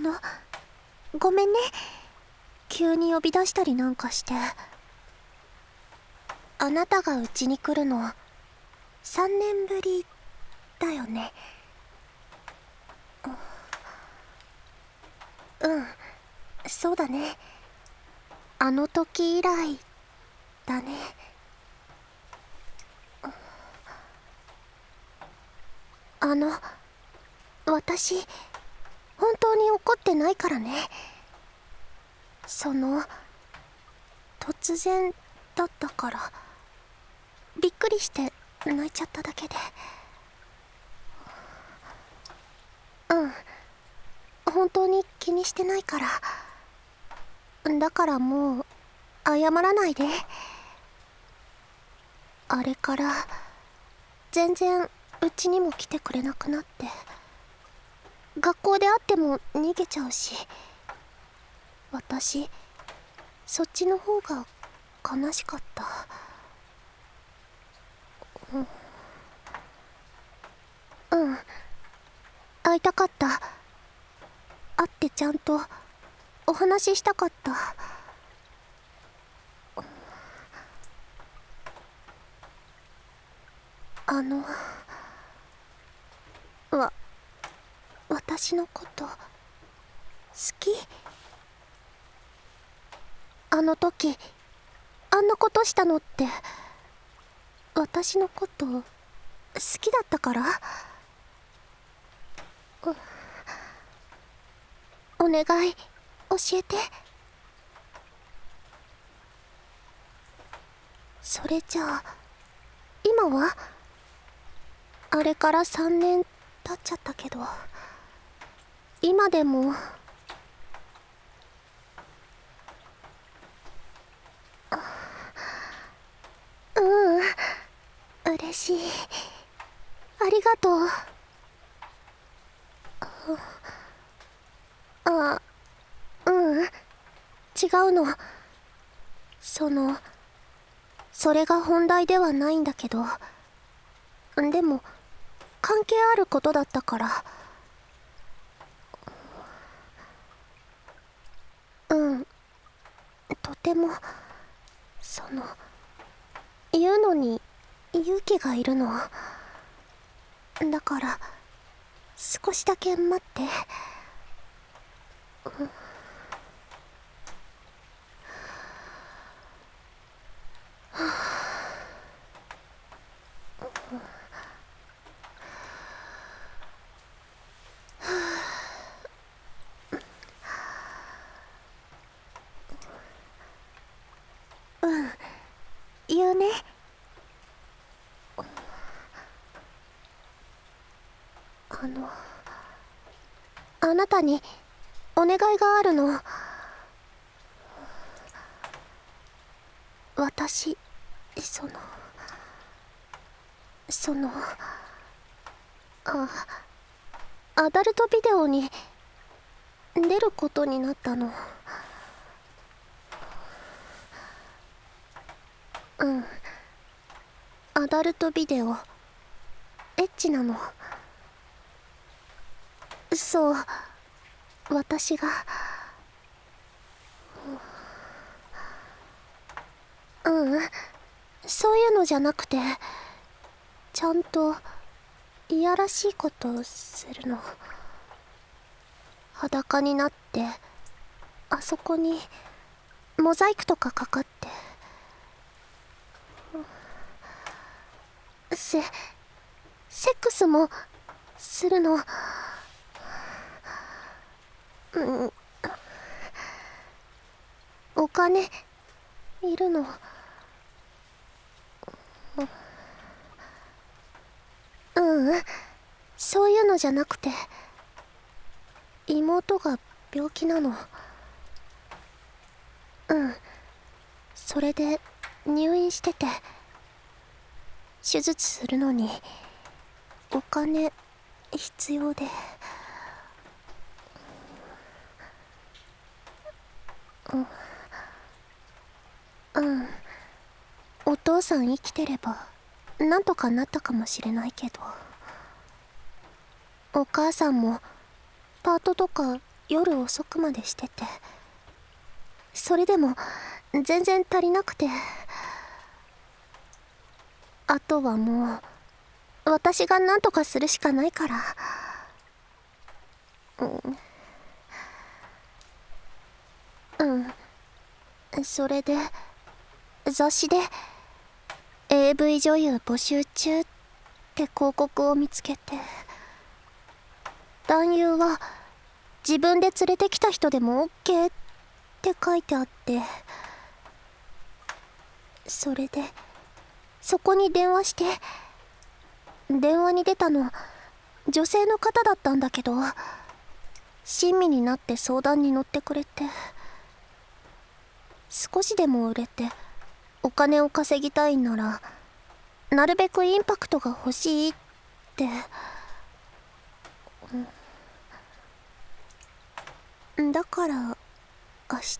の、ごめんね。急に呼び出したりなんかして。あなたがうちに来るの3年ぶりだよね。うん、そうだね。あの時以来だね。私本当に怒ってないからね。突然だったからびっくりして泣いちゃっただけで。うん、本当に気にしてないから。だからもう謝らないで。あれから全然うちにも来てくれなくなって、学校で会っても逃げちゃうし、私そっちの方が悲しかった。うん、会いたかった。会ってちゃんとお話ししたかった。私のこと好き？あの時あんなことしたのって私のこと好きだったから？お願い教えて。それじゃあ今は？あれから3年経っちゃったけど、今でも。嬉しい。ありがとう。違うの。それが本題ではないんだけど、でも関係あることだったから。とても言うのに勇気がいるの。だから少しだけ待って。言うね。あなたにお願いがあるの。私アダルトビデオに出ることになったの。アダルトビデオエッチなの。そう、私が。そういうのじゃなくて、ちゃんといやらしいことをするの。裸になってあそこにモザイクとかかかって、セックスもするの。お金いるの。そういうのじゃなくて、妹が病気なの。それで入院してて、手術するのにお金必要で。お父さん生きてればなんとかなったかもしれないけど、お母さんもパートとか夜遅くまでしてて、それでも全然足りなくて、あとはもう私が何とかするしかないから。それで雑誌で AV 女優募集中って広告を見つけて、男優は自分で連れてきた人でも OK って書いてあって、それでそこに電話して、電話に出たの女性の方だったんだけど、親身になって相談に乗ってくれて、少しでも売れてお金を稼ぎたいならなるべくインパクトが欲しいって。だから明日、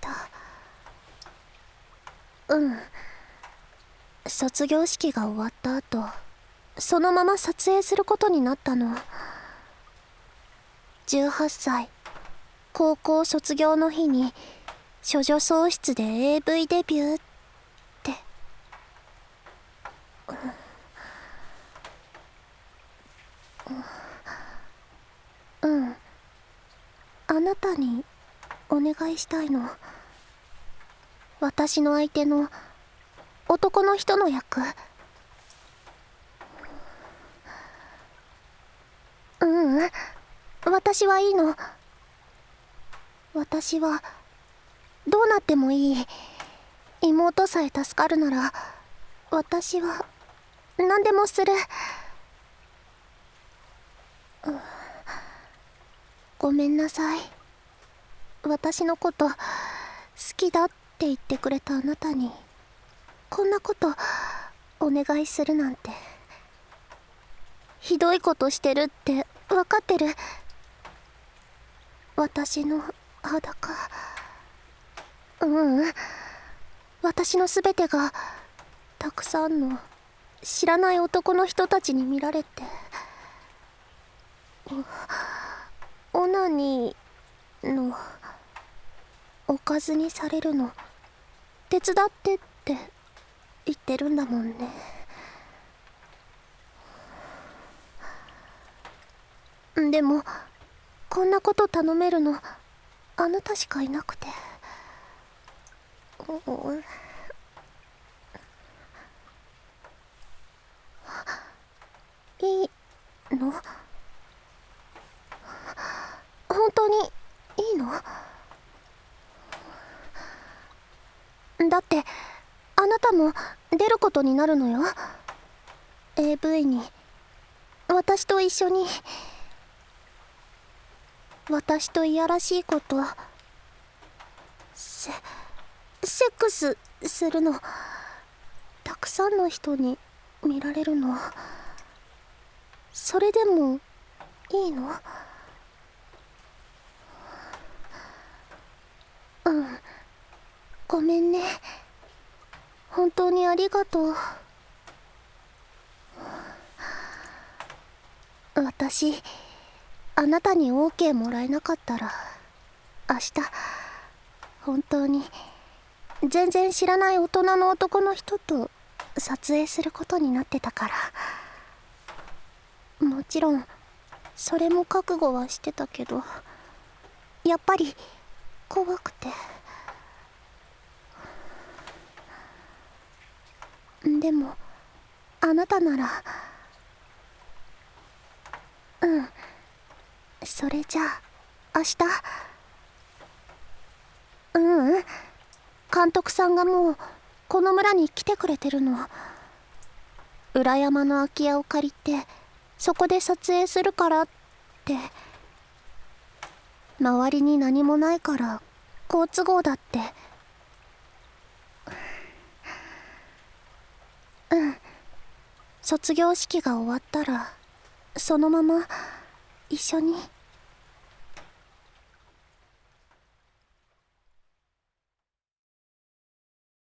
卒業式が終わった後、そのまま撮影することになったの。18歳高校卒業の日に処女喪失で AV デビューって。あなたにお願いしたいの。私の相手の男の人の役。私はいいの。私はどうなってもいい。妹さえ助かるなら私は何でもする。ごめんなさい。私のこと好きだって言ってくれたあなたにこんなことお願いするなんて。ひどいことしてるって分かってる。私の裸、私の全てがたくさんの知らない男の人たちに見られて、オナニーのおかずにされるの手伝ってって言ってるんだもんね。でもこんなこと頼めるのあなたしかいなくて。いいの？本当にいいの？だってあなたも出ることになるのよ、 AV に。私と一緒に。私といやらしいことセックスするのたくさんの人に見られるの、それでもいいの？ごめんね。本当にありがとう。私あなたに OK もらえなかったら明日本当に全然知らない大人の男の人と撮影することになってたから。もちろんそれも覚悟はしてたけど、やっぱり怖くて。でもあなたなら。それじゃあ明日。監督さんがもうこの村に来てくれてるの。裏山の空き家を借りてそこで撮影するからって。周りに何もないから好都合だって。卒業式が終わったらそのまま一緒に